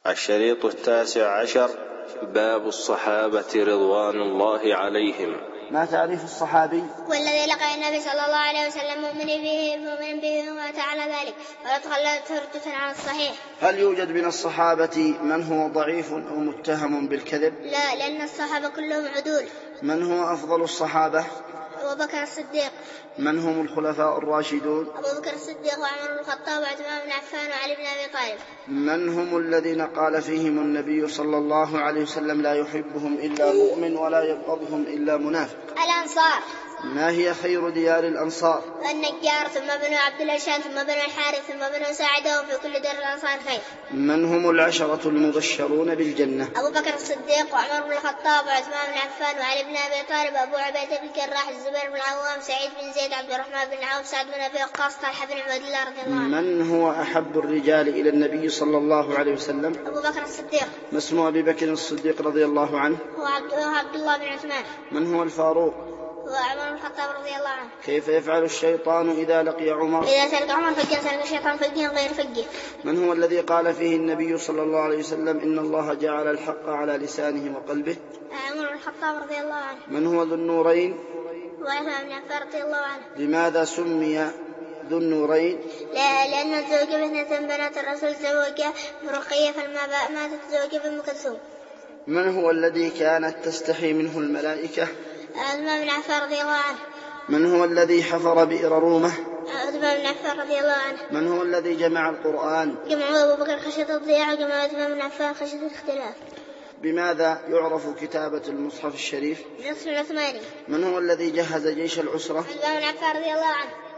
الشريط 19. باب الصحابة رضوان الله عليهم. ما تعريف الصحابي؟ والذي لقى النبي صلى الله عليه وسلم مؤمن به ومات على ذلك ولا تخلت هردة عن الصحيح. هل يوجد من الصحابة من هو ضعيف أو متهم بالكذب؟ لا، لأن الصحابة كلهم عدول. من هو أفضل الصحابة؟ أبو بكر الصديق. من هم الخلفاء الراشدون؟ أبو بكر الصديق وعمر بن الخطاب وعثمان بن عفان وعلي بن أبي طالب. من هم الذين قال فيهم النبي صلى الله عليه وسلم لا يحبهم إلا مؤمن ولا يبغضهم إلا منافق؟ الأنصار. ما هي خير ديار الأنصار؟ النجار، ثم بنو عبد الأشان، ثم بنو الحارث، ثم بنو ساعدة، وفي كل دار الأنصار خير. من هم العشرة المبشرون بالجنة؟ أبو بكر الصديق وعمر بن الخطاب وعثمان بن عفان وعلي بن أبي طالب، أبو عبيدة بن الجراح، الزبير بن العوام، سعيد بن زيد، عبد الرحمن بن عوف، سعد بن أبي وقاص، طلحة بن عبيد الله رضي الله عنه. من هو أحب الرجال إلى النبي صلى الله عليه وسلم؟ أبو بكر الصديق. ما اسم أبي بكر الصديق رضي الله عنه؟ هو عبد الله بن عثمان. من هو الفاروق؟ هو عمر بن الخطاب رضي الله عنه. كيف يفعل الشيطان إذا لقي عمر؟ إذا سلك عمر فجأة سلك الشيطان فجأة غير فجأة. من هو الذي قال فيه النبي صلى الله عليه وسلم إن الله جعل الحق على لسانه وقلبه؟ عمر بن الخطاب رضي الله عنه. من هو ذو النورين؟ هو عثمان بن عفان رضي الله عنه. لماذا سمي ذو النورين؟ لأن تزوج بابنة بنات الرسول، زوج برقية فلما ماتت تزوج بأم كلثوم. من هو الذي كانت تستحي منه الملائكة؟ عثمان بن عفان رضي الله عنه. من هو الذي حفر بئر رومة؟ عثمان بن عفان رضي الله عنه. من هو الذي جمع القرآن؟ جمع أبو بكر خشية الضياع، وجمع عثمان بن عفان خشية الاختلاف. بماذا يعرف كتابة المصحف الشريف؟ بالنصف العثماني. من هو الذي جهز جيش العسرة؟ عثمان بن عفان رضي الله عنه.